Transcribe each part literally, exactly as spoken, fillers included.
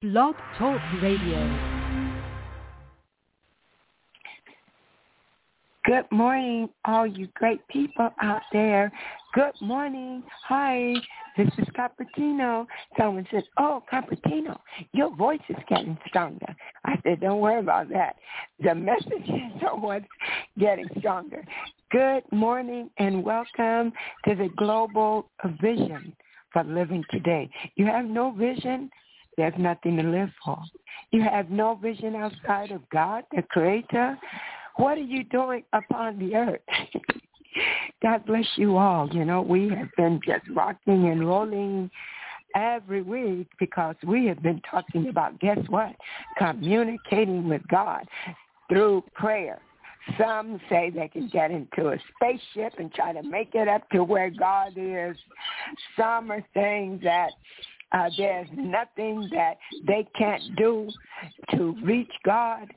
Blog Talk Radio. Good morning, all you great people out there. Good morning. Hi, this is Cupertino. Someone said, oh, Cupertino, your voice is getting stronger. I said, don't worry about that. The messages are what's getting stronger. Good morning and welcome to the Global Vision for Living Today. You have no vision, there's nothing to live for. You have no vision outside of God, the Creator. What are you doing upon the earth? God bless you all. You know, we have been just rocking and rolling every week because we have been talking about, guess what? Communicating with God through prayer. Some say they can get into a spaceship and try to make it up to where God is. Some are saying that uh, there's nothing that they can't do to reach God.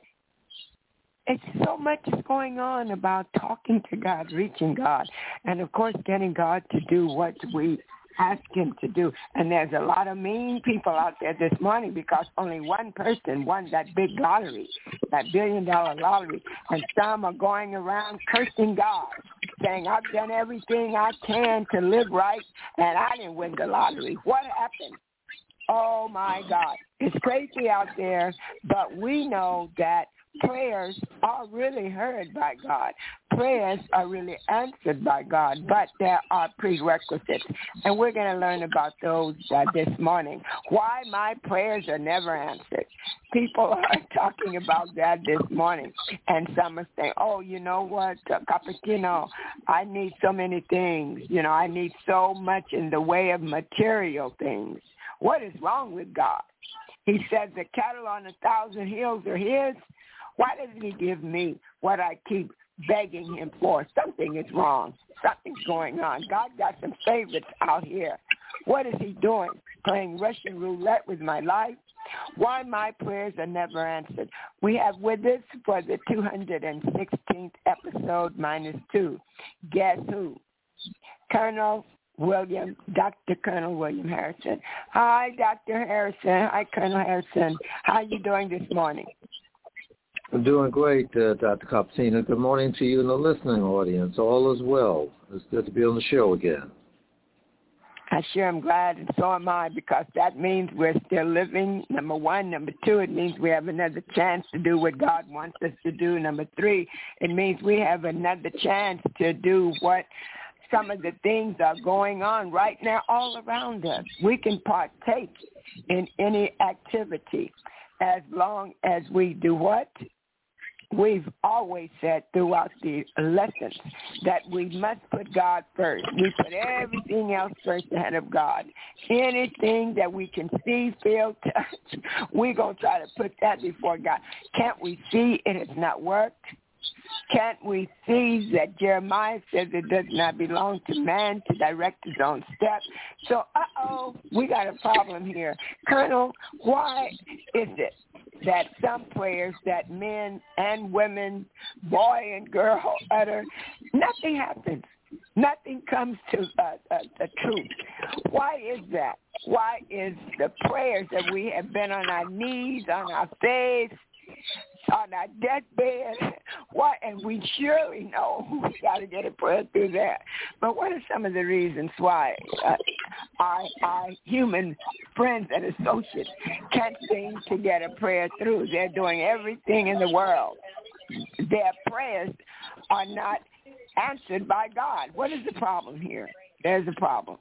It's so much is going on about talking to God, reaching God, and, of course, getting God to do what we ask him to do. And there's a lot of mean people out there this morning because only one person won that big lottery, that billion-dollar lottery, and some are going around cursing God, saying, I've done everything I can to live right, and I didn't win the lottery. What happened? Oh, my God. It's crazy out there, but we know that prayers are really heard by God. Prayers are really answered by God, but there are prerequisites, and we're going to learn about those uh, this morning. Why my prayers are never answered. People are talking about that this morning, and some are saying, oh, you know what, uh, Cupertino, I need so many things. You know, I need so much in the way of material things. What is wrong with God? He said the cattle on a thousand hills are his. Why doesn't he give me what I keep begging him for? Something is wrong. Something's going on. God got some favorites out here. What is he doing? Playing Russian roulette with my life? Why my prayers are never answered? We have with us for the two hundred sixteenth episode minus two. Guess who? Colonel William, Doctor Colonel William Harrison. Hi, Doctor Harrison. Hi, Colonel Harrison. How are you doing this morning? I'm doing great, uh, Doctor Cupertino. Good morning to you and the listening audience. All is well. It's good to be on the show again. I sure am glad, and so am I, because that means we're still living, number one. Number two, it means we have another chance to do what God wants us to do. Number three, it means we have another chance to do what some of the things are going on right now all around us. We can partake in any activity as long as we do what? We've always said throughout the lessons that we must put God first. We put everything else first ahead of God. Anything that we can see, feel, touch, we're going to try to put that before God. Can't we see it has not worked? Can't we see that Jeremiah says it does not belong to man to direct his own steps? So, uh-oh, we got a problem here. Colonel, why is it that some prayers that men and women, boy and girl utter, nothing happens? Nothing comes to uh, uh, the truth. Why is that? Why is the prayers that we have been on our knees, on our face, on our deathbed, what, and we surely know we got to get a prayer through that. But what are some of the reasons why uh, our, our human friends and associates can't seem to get a prayer through? They're doing everything in the world. Their prayers are not answered by God. What is the problem here? There's a problem.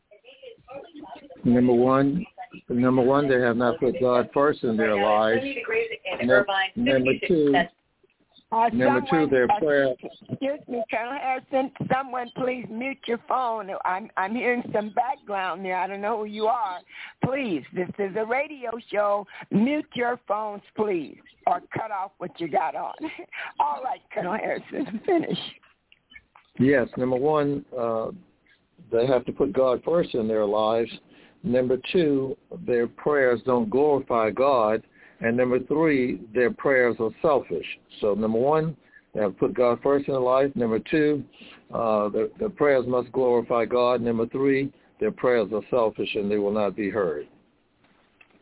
Number one, number one, they have not put God first in their lives. Number, number two, uh, number someone, two, their uh, prayer. Excuse me, Colonel Harrison. Someone, please mute your phone. I'm I'm hearing some background there. I don't know who you are. Please, this is a radio show. Mute your phones, please, or cut off what you got on. All right, Colonel Harrison, finish. Yes, number one, uh, they have to put God first in their lives. Number two, their prayers don't glorify God. And number three, their prayers are selfish. So number one, they have to put God first in their life. Number two, uh, their, their prayers must glorify God. Number three, their prayers are selfish and they will not be heard.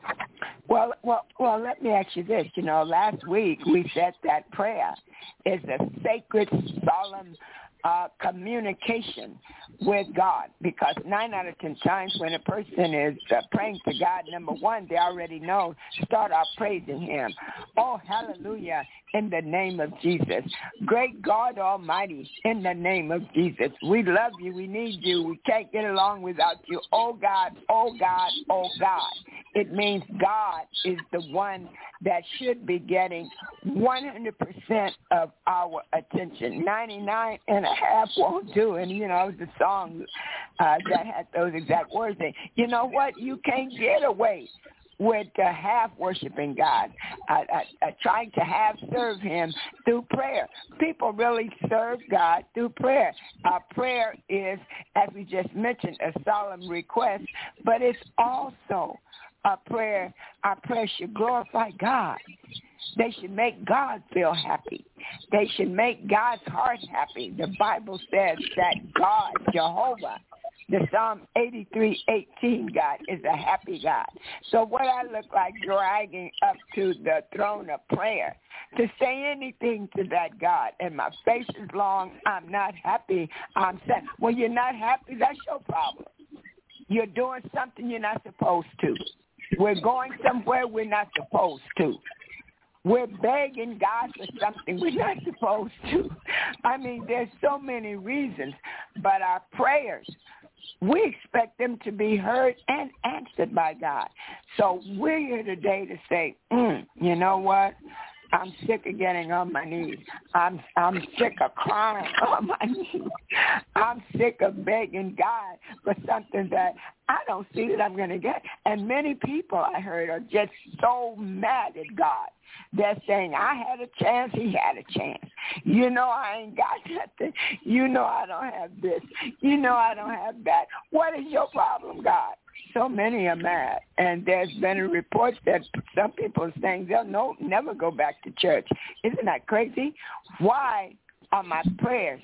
Well, well, well. Let me ask you this. You know, last week we said that prayer is a sacred, solemn uh, communication with God, because nine out of ten times when a person is uh, praying to God, number one, they already know, start off praising him. Oh, hallelujah, in the name of Jesus. Great God Almighty, in the name of Jesus. We love you. We need you. We can't get along without you. Oh, God, oh, God, oh, God. It means God is the one that should be getting one hundred percent of our attention. ninety-nine and a half won't do. And, you know, it was a song uh, that had those exact words in. You know what? You can't get away with uh, half worshiping God, uh, uh, uh, trying to half serve him through prayer. People really serve God through prayer. Uh, prayer is, as we just mentioned, a solemn request, but it's also a prayer. Our prayer should glorify God. They should make God feel happy. They should make God's heart happy. The Bible says that God, Jehovah, the Psalm eighty-three eighteen God is a happy God. So what I look like dragging up to the throne of prayer to say anything to that God, and my face is long, I'm not happy, I'm sad. Well, you're not happy, that's your problem. You're doing something you're not supposed to. We're going somewhere we're not supposed to. We're begging God for something we're not supposed to. I mean, there's so many reasons, but our prayers, we expect them to be heard and answered by God. So we're here today to say, mm, you know what? I'm sick of getting on my knees. I'm I'm sick of crying on my knees. I'm sick of begging God for something that I don't see that I'm going to get. And many people I heard are just so mad at God. They're saying, I had a chance, he had a chance. You know I ain't got nothing. You know I don't have this. You know I don't have that. What is your problem, God? So many are mad. And there's been a report that some people are saying they'll no, never go back to church. Isn't that crazy? Why are my prayers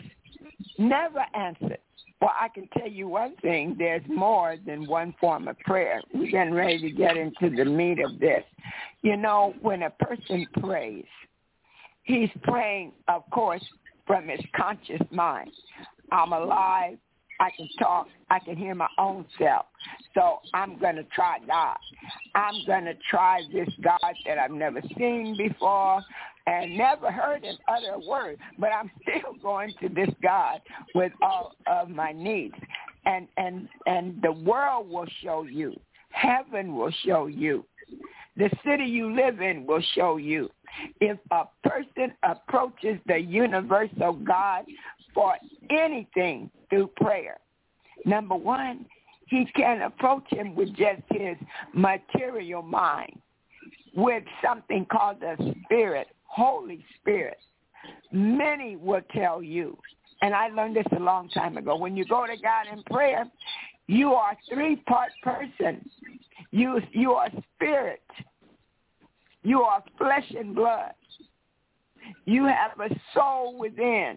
never answered? Well, I can tell you one thing. There's more than one form of prayer. We're getting ready to get into the meat of this. You know, when a person prays, he's praying, of course, from his conscious mind. I'm alive. I can talk. I can hear my own self. So I'm going to try God. I'm going to try this God that I've never seen before and never heard him utter a word. But I'm still going to this God with all of my needs. And, and, and the world will show you. Heaven will show you. The city you live in will show you. If a person approaches the universal God for anything through prayer, number one, he can approach him with just his material mind, with something called the Spirit, Holy Spirit. Many will tell you, and I learned this a long time ago, when you go to God in prayer, you are a three-part person. You, you are spirit. You are flesh and blood. You have a soul within.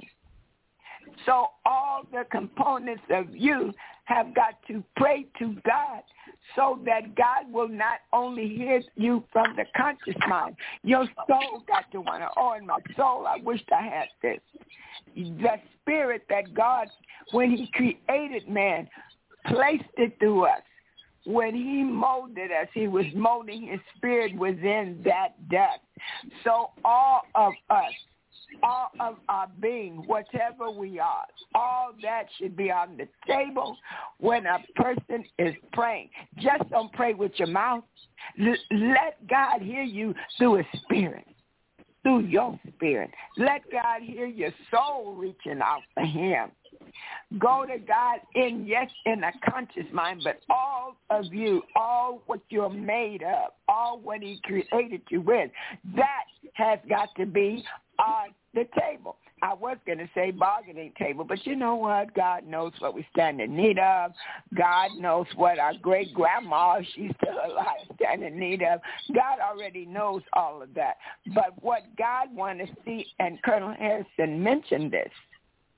So all the components of you have got to pray to God so that God will not only hear you from the conscious mind. Your soul got to want to, oh, in my soul, I wished I had this. The spirit that God, when he created man, placed it through us. When he molded us, he was molding his spirit within that dust. So all of us, all of our being, whatever we are, all that should be on the table when a person is praying. Just don't pray with your mouth. L- let God hear you through his spirit, through your spirit. Let God hear your soul reaching out for him. Go to God in, yes, in a conscious mind, but all of you, all what you're made of, all what he created you with, that has got to be on the table. I was going to say bargaining table, but you know what? God knows what we stand in need of. God knows what our great-grandma, she's still alive, stand in need of. God already knows all of that. But what God wants to see, and Colonel Harrison mentioned this,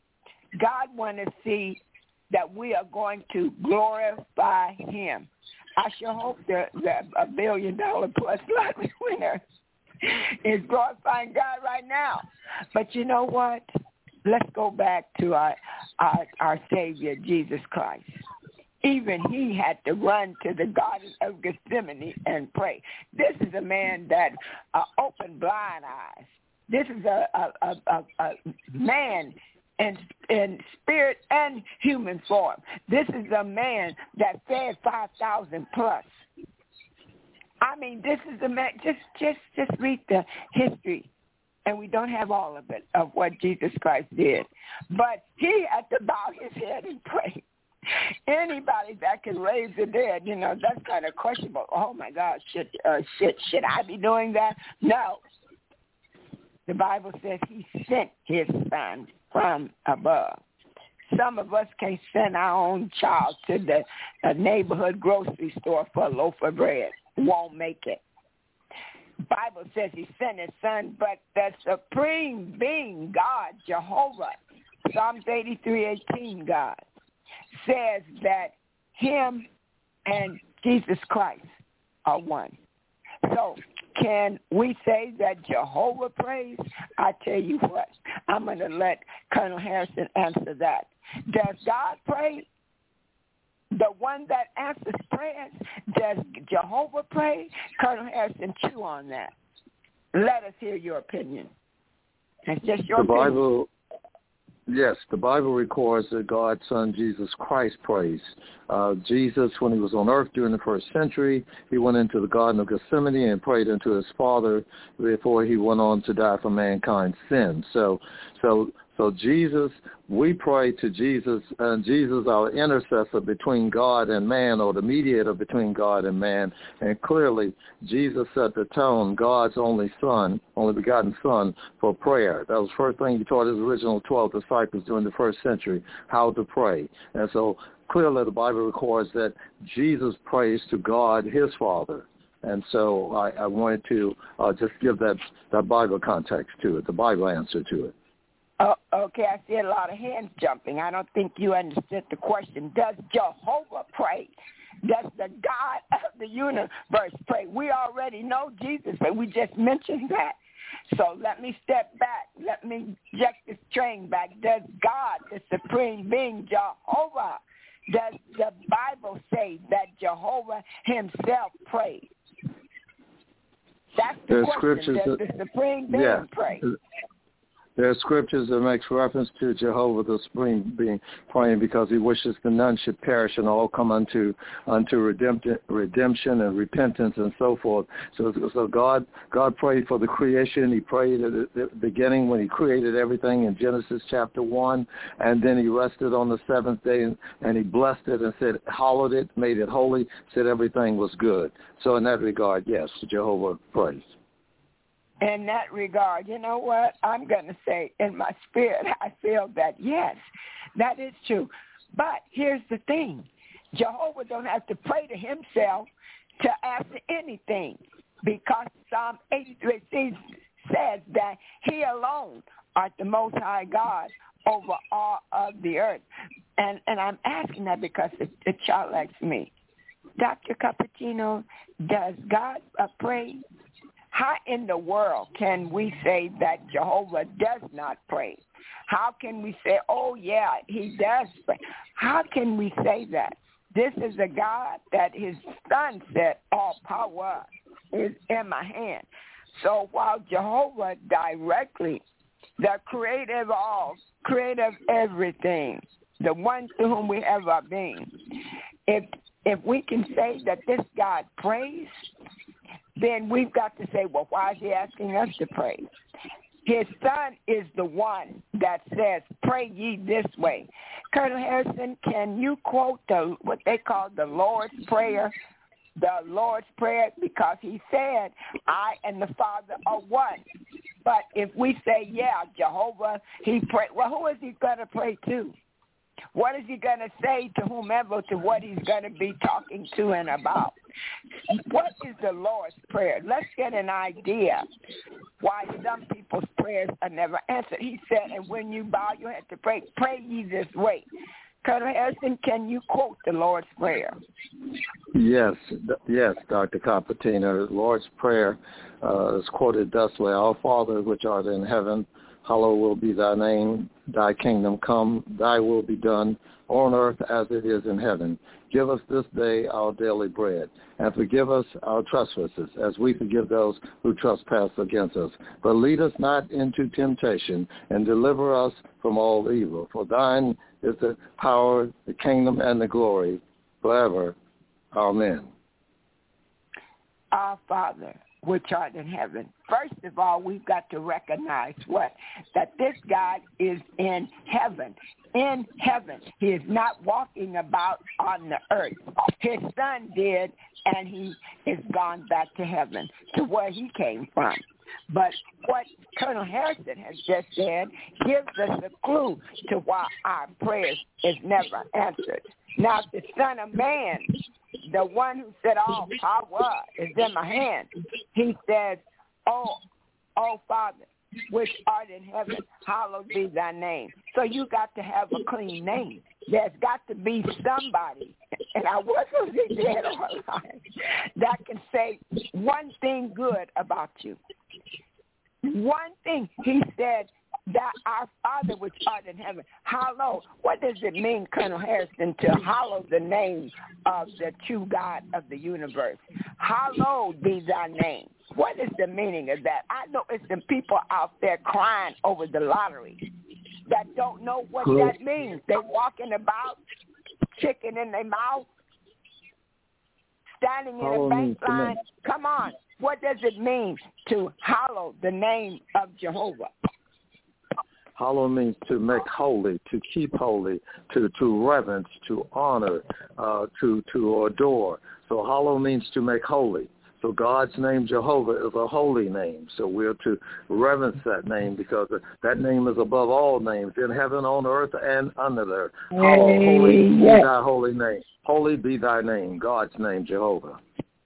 God wants to see that we are going to glorify him. I sure hope that, that a billion dollar plus lottery winner is glorifying God right now. But you know what? Let's go back to our, our, our Savior, Jesus Christ. Even he had to run to the Garden of Gethsemane and pray. This is a man that uh, opened blind eyes. This is a, a, a, a, a man in, in spirit and human form. This is a man that fed five thousand plus. I mean, this is a man, just, just, just read the history, and we don't have all of it, of what Jesus Christ did. But he had to bow his head and pray. Anybody that can raise the dead, you know, that's kind of questionable. Oh, my God, should, uh, should, should I be doing that? No. The Bible says he sent his son from above. Some of us can't send our own child to the uh, neighborhood grocery store for a loaf of bread. Won't make it. Bible says he sent his son, but the supreme being, God, Jehovah, Psalms eighty-three eighteen, God, says that him and Jesus Christ are one. So can we say that Jehovah prays? I tell you what, I'm going to let Colonel Harrison answer that. Does God pray? The one that answers prayers, does Jehovah pray? Colonel Harrison, chew on that. Let us hear your opinion. It's just your the opinion. Bible, yes, the Bible records that God's Son Jesus Christ prays. Uh, Jesus, when he was on earth during the first century, he went into the Garden of Gethsemane and prayed unto his Father before he went on to die for mankind's sins. So, so. So Jesus, we pray to Jesus, and Jesus, our intercessor between God and man, or the mediator between God and man. And clearly, Jesus set the tone, God's only Son, only begotten Son, for prayer. That was the first thing he taught his original twelve disciples during the first century, how to pray. And so clearly the Bible records that Jesus prays to God, his Father. And so I, I wanted to uh, just give that, that Bible context to it, the Bible answer to it. Oh, okay, I see a lot of hands jumping. I don't think you understood the question. Does Jehovah pray? Does the God of the universe pray? We already know Jesus, but we just mentioned that. So let me step back. Let me jet this train back. Does God, the supreme being, Jehovah, does the Bible say that Jehovah himself prays? That's the There's question. Does that, the supreme being yeah. pray? There are scriptures that makes reference to Jehovah the Supreme Being praying because he wishes that none should perish and all come unto unto redemption, redemption and repentance and so forth. So, so God God prayed for the creation. He prayed at the beginning when he created everything in Genesis chapter one, and then he rested on the seventh day and, and he blessed it and said, hallowed it, made it holy, said everything was good. So in that regard, yes, Jehovah prays. In that regard, you know what? I'm going to say in my spirit, I feel that, yes, that is true. But here's the thing. Jehovah don't have to pray to himself to ask anything because Psalm eighty-three says that he alone art the Most High God over all of the earth. And and I'm asking that because the, the child asks me, Doctor Cappuccino, does God uh, pray? How in the world can we say that Jehovah does not pray? How can we say, oh, yeah, he does pray? How can we say that? This is a God that his son said, all power is in my hand. So while Jehovah directly, the creator of all, creator of everything, the one to whom we have our being, if if we can say that this God prays, then we've got to say, well, why is he asking us to pray? His son is the one that says, pray ye this way. Colonel Harrison, can you quote the what they call the Lord's Prayer? The Lord's Prayer, because he said, I and the Father are one. But if we say, yeah, Jehovah, he prayed, well, who is he going to pray to? What is he going to say to whomever, to what he's going to be talking to and about? What is the Lord's Prayer? Let's get an idea why some people's prayers are never answered. He said, and when you bow your head to pray, pray ye this way. Colonel Harrison, can you quote the Lord's Prayer? Yes, yes, Doctor Capatina. The Lord's Prayer uh, is quoted thus way: Our Father, which art in heaven, hallowed will be thy name. Thy kingdom come, thy will be done on earth as it is in heaven. Give us this day our daily bread, and forgive us our trespasses, as we forgive those who trespass against us. But lead us not into temptation, and deliver us from all evil. For thine is the power, the kingdom, and the glory forever. Amen. Our Father, which art in heaven. First of all, we've got to recognize what? That this God is in heaven. In heaven. He is not walking about on the earth. His son did, and he is gone back to heaven, to where he came from. But what Colonel Harrison has just said gives us a clue to why our prayers is never answered. Now, the Son of Man, the one who said, all power is in my hand, he says, oh, oh, Father, which art in heaven, hallowed be thy name. So you got to have a clean name. There's got to be somebody, and I wasn't dead or alive, that can say one thing good about you. One thing, he said, that our Father which art in heaven, hallow. What does it mean, Colonel Harrison, to hallow the name of the true God of the universe? Hallowed be thy name. What is the meaning of that? I know it's some people out there crying over the lottery that don't know what cool. that means. They're walking about, chicken in their mouth, standing in a bank line. Come on. What does it mean to hallow the name of Jehovah? Hallow means to make holy, to keep holy, to, to reverence, to honor, uh, to to adore. So hallow means to make holy. So God's name, Jehovah, is a holy name. So we're to reverence that name because that name is above all names in heaven, on earth, and under there. Hallow, holy be thy holy name. Holy be thy name, God's name, Jehovah.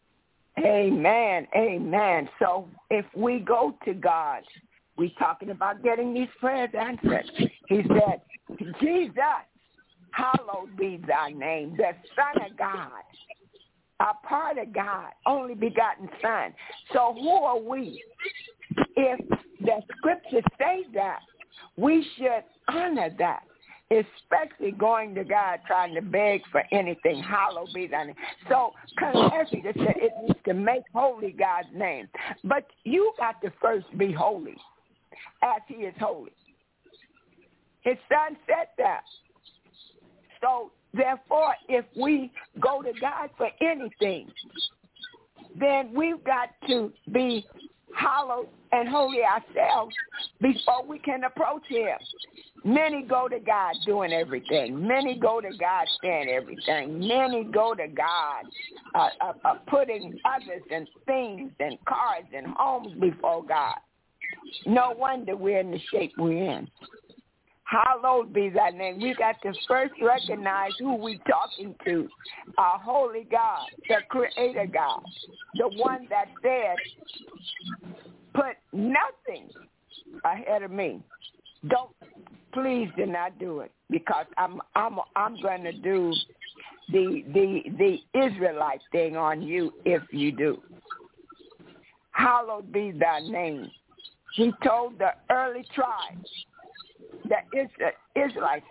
Amen, amen. So if we go to God, we're talking about getting these prayers answered. He said, Jesus, hallowed be thy name, the Son of God, a part of God, only begotten Son. So who are we? If the scriptures say that, we should honor that, especially going to God trying to beg for anything. Hallowed be thy name. So Colonel Harrison just said it needs to make holy God's name. But you got to first be holy, as he is holy. His son said that. So, therefore, if we go to God for anything, then we've got to be hallowed and holy ourselves before we can approach him. Many go to God doing everything. Many go to God saying everything. Many go to God uh, uh, uh, putting others and things and cars and homes before God. No wonder we're in the shape we're in. Hallowed be thy name. We got to first recognize who we're talking to. Our holy God, the creator God, the one that said, put nothing ahead of me. Don't, please do not do it, because I'm I'm I'm going to do the the the Israelite thing on you if you do. Hallowed be thy name. He told the early tribes, the Israelites,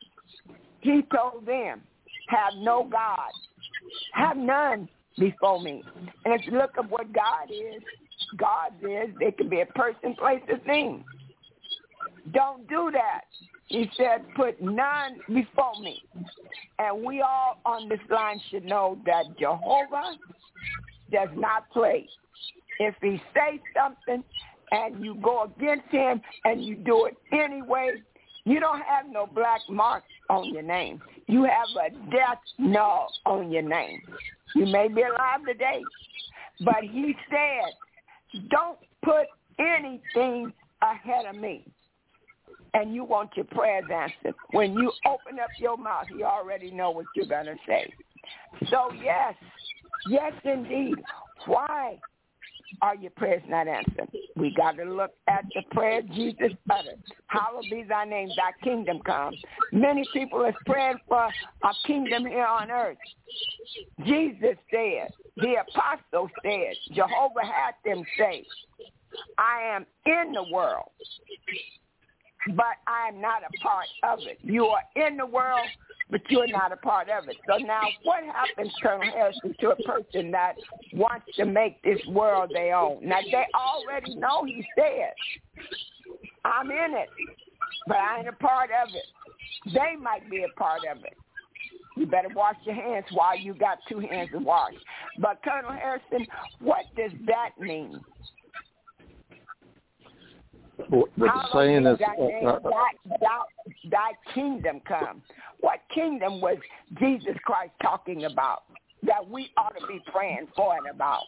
he told them, have no God, have none before me. And if you look at what God is, God is, it could be a person, place, or thing. Don't do that. He said, put none before me. And we all on this line should know that Jehovah does not play. If he says something and you go against him and you do it anyway, you don't have no black mark on your name. You have a death null on your name. You may be alive today, but he said, don't put anything ahead of me. And you want your prayers answered. When you open up your mouth, you already know what you're going to say. So, yes, yes, indeed. Why are your prayers not answered? We got to look at the prayer Jesus uttered. Hallowed be thy name, thy kingdom come. Many people are praying for a kingdom here on earth. Jesus said, the apostles said, Jehovah had them say, I am in the world, but I am not a part of it. You are in the world, but you're not a part of it. So now what happens, Colonel Harrison, to a person that wants to make this world their own? Now, they already know he said, I'm in it, but I ain't a part of it. They might be a part of it. You better wash your hands while you got two hands to wash. But, Colonel Harrison, what does that mean? What the saying is, thy, uh, thy, thy, thy kingdom come. What kingdom was Jesus Christ talking about that we ought to be praying for and about?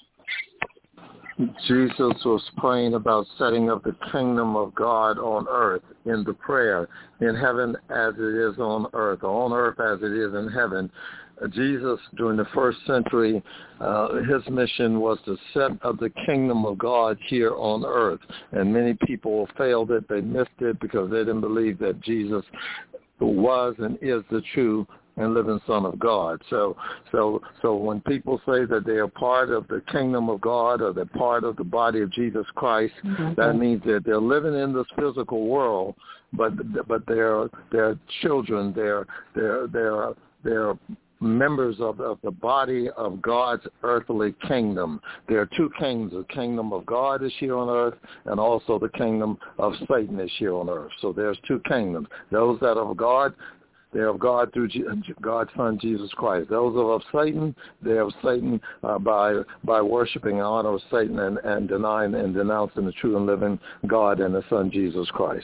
Jesus was praying about setting up the kingdom of God on earth in the prayer, in heaven as it is on earth, or on earth as it is in heaven. Jesus, during the first century, uh, his mission was to set up the kingdom of God here on earth. And many people failed it. They missed it because they didn't believe that Jesus was and is the true and living Son of God. So so, so when people say that they are part of the kingdom of God or they're part of the body of Jesus Christ, mm-hmm. that means that they're living in this physical world, but but they're, they're children, they're, they're, they're, they're members of, of the body of God's earthly kingdom. There are two kingdoms. The kingdom of God is here on earth, and also the kingdom of Satan is here on earth. So there's two kingdoms. Those that are of God, they're of God through G- God's Son, Jesus Christ. Those are of Satan, they're of Satan uh, by by worshiping and honor of Satan and, and denying and denouncing the true and living God and the Son, Jesus Christ.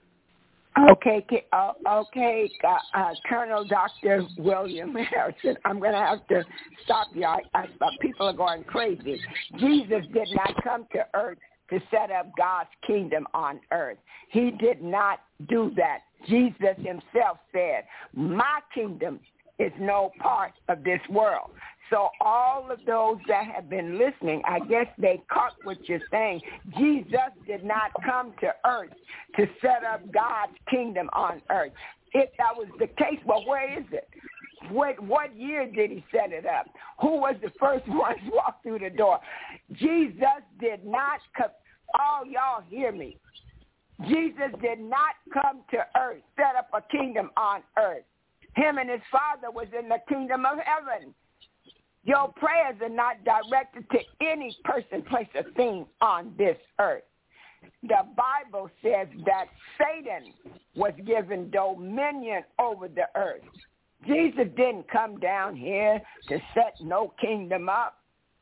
Okay, uh, okay, uh, uh, Colonel Doctor William Harrison, I'm going to have to stop you. I, I, people are going crazy. Jesus did not come to earth to set up God's kingdom on earth. He did not do that. Jesus himself said, my kingdom is no part of this world. So all of those that have been listening, I guess they caught what you're saying. Jesus did not come to earth to set up God's kingdom on earth. If that was the case, well, where is it? What, what year did he set it up? Who was the first one to walk through the door? Jesus did not come. Oh, y'all hear me. Jesus did not come to earth, set up a kingdom on earth. Him and his Father was in the kingdom of heaven. Your prayers are not directed to any person, place, or thing on this earth. The Bible says that Satan was given dominion over the earth. Jesus didn't come down here to set no kingdom up.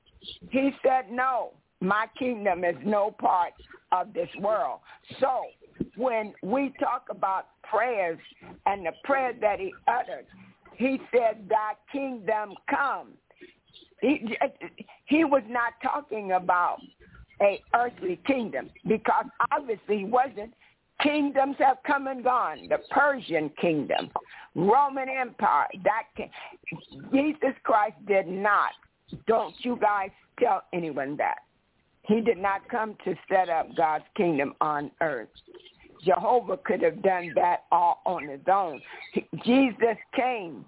He said, no, my kingdom is no part of this world. So when we talk about prayers and the prayer that he uttered, he said, thy kingdom come. He, he was not talking about a earthly kingdom because obviously he wasn't. Kingdoms have come and gone. The Persian kingdom, Roman Empire, that king. Jesus Christ did not. Don't you guys tell anyone that. He did not come to set up God's kingdom on earth. Jehovah could have done that all on his own. He, Jesus came.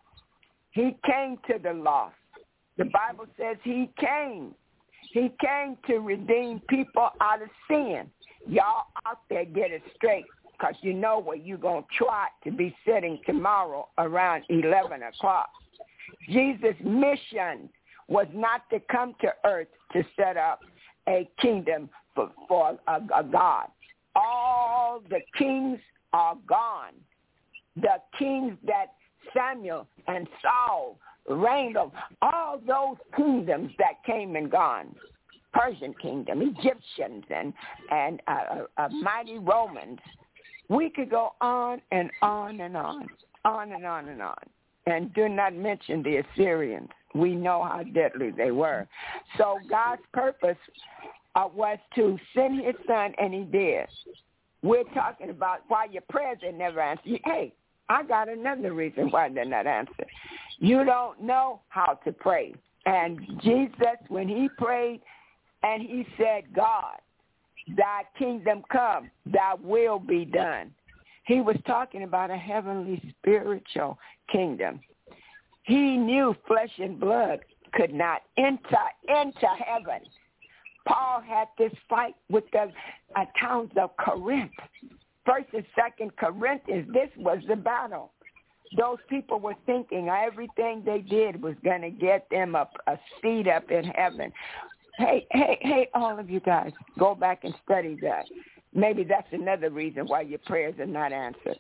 He came to the lost. The Bible says he came. He came to redeem people out of sin. Y'all out there get it straight because you know where you're going to try to be sitting tomorrow around eleven o'clock. Jesus' mission was not to come to earth to set up a kingdom for, for a, a God. All the kings are gone. The kings that Samuel and Saul reigned of, all those kingdoms that came and gone, Persian kingdom, Egyptians, and, and uh, uh, mighty Romans. We could go on and on and on, on and on and on, and do not mention the Assyrians. We know how deadly they were. So God's purpose uh, was to send his son, and he did. We're talking about why your prayers are never answered. Hey, I got another reason why they're not answered. You don't know how to pray. And Jesus, when he prayed And he said, God, thy kingdom come, thy will be done. He was talking about a heavenly spiritual kingdom. He knew flesh and blood could not enter into heaven. Paul had this fight with the uh, towns of Corinth. First and Second Corinthians, this was the battle. Those people were thinking everything they did was going to get them a, a seat up in heaven. Hey, hey, hey, all of you guys, go back and study that. Maybe that's another reason why your prayers are not answered.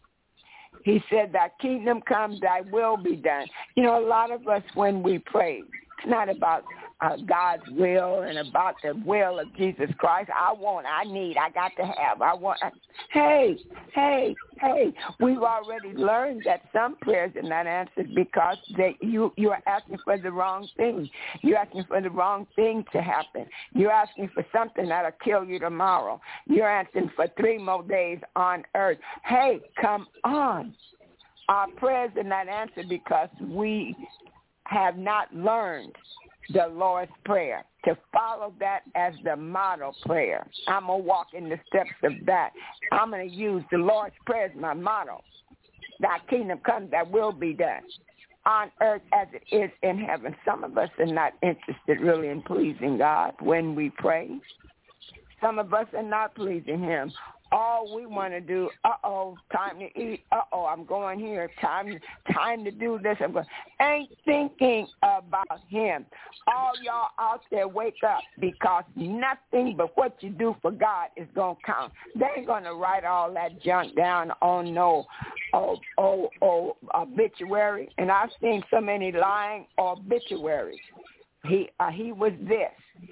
He said, thy kingdom come, thy will be done. You know, a lot of us, when we pray, it's not about uh, God's will and about the will of Jesus Christ. I want, I need, I got to have, I want. Hey, hey, hey, we've already learned that some prayers are not answered because they, you, you are asking for the wrong thing. You're asking for the wrong thing to happen. You're asking for something that'll kill you tomorrow. You're asking for three more days on earth. Hey, come on. Our prayers are not answered because we have not learned the Lord's Prayer, to follow that as the model prayer. I'm going to walk in the steps of that. I'm going to use the Lord's Prayer as my model. Thy kingdom come, thy will be done on earth as it is in heaven. Some of us are not interested really in pleasing God when we pray. Some of us are not pleasing him. All we want to do, uh-oh, time to eat, uh-oh, I'm going here, time time to do this, I'm going, ain't thinking about him. All y'all out there, wake up, because nothing but what you do for God is going to count. They ain't going to write all that junk down on no oh, oh, oh, obituary, and I've seen so many lying obituaries. He, uh, he was this,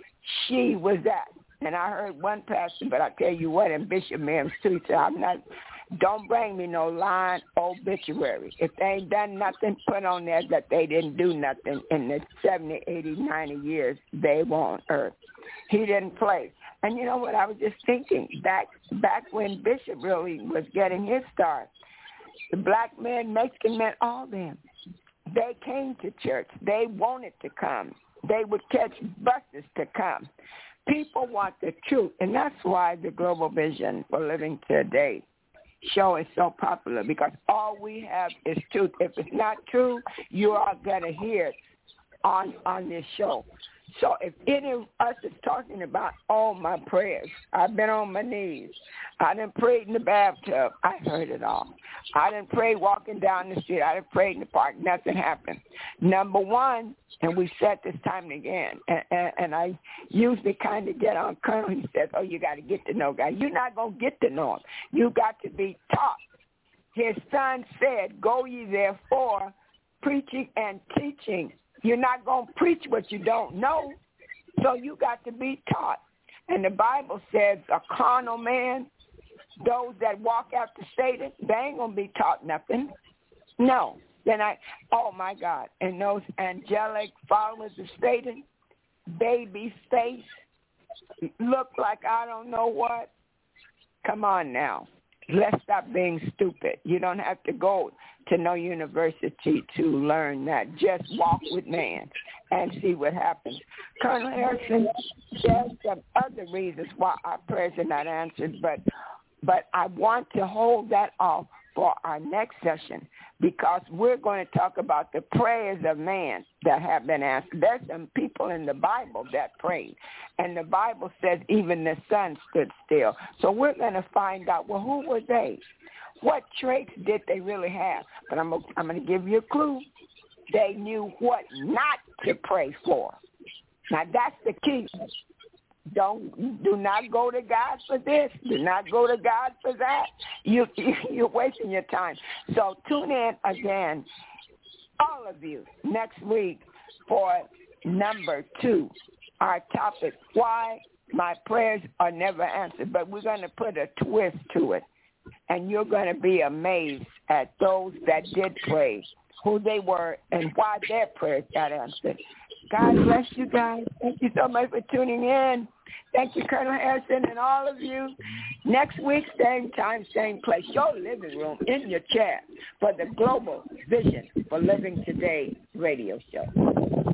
she was that. And I heard one pastor, but I tell you what, and Bishop Mims too, said, I'm not, don't bring me no lying obituary. If they ain't done nothing, put on there that they didn't do nothing in the seventy, eighty, ninety years they were on earth. He didn't play. And you know what, I was just thinking, back back when Bishop really was getting his start, the black men, Mexican men, all them, they came to church. They wanted to come. They would catch buses to come. People want the truth, and that's why the Global Vision for Living Today show is so popular, because all we have is truth. If it's not true, you are going to hear it on, on this show. So if any of us is talking about, oh, my prayers, I've been on my knees, I done prayed in the bathtub, I heard it all. I done prayed walking down the street, I done prayed in the park, nothing happened. Number one, and we said this time and again, and, and, and I usually kind of get on Colonel, he says, oh, you got to get to know God. You're not going to get to know him. You got to be taught. His son said, go ye therefore, preaching and teaching. You're not going to preach what you don't know, so you got to be taught. And the Bible says a carnal man, those that walk after Satan, they ain't going to be taught nothing. No. Then I, oh, my God. And those angelic followers of Satan, baby face, look like I don't know what. Come on now. Let's stop being stupid. You don't have to go to no university to learn that. Just walk with man and see what happens. Colonel Harrison, there's some other reasons why our prayers are not answered, but but I want to hold that off for our next session, because we're going to talk about the prayers of man that have been answered. There's some people in the Bible that prayed, and the Bible says even the sun stood still. So we're going to find out, well, who were they? What traits did they really have? But I'm, I'm going to give you a clue. They knew what not to pray for. Now, that's the key. Don't do not go to God for this. Do not go to God for that. You, you're wasting your time. So tune in again, all of you, next week for number two, our topic, why my prayers are never answered. But we're going to put a twist to it, and you're going to be amazed at those that did pray, who they were, and why their prayers got answered. God bless you guys. Thank you so much for tuning in. Thank you, Colonel Harrison, and all of you. Next week, same time, same place, your living room, in your chair, for the Global Vision for Living Today radio show.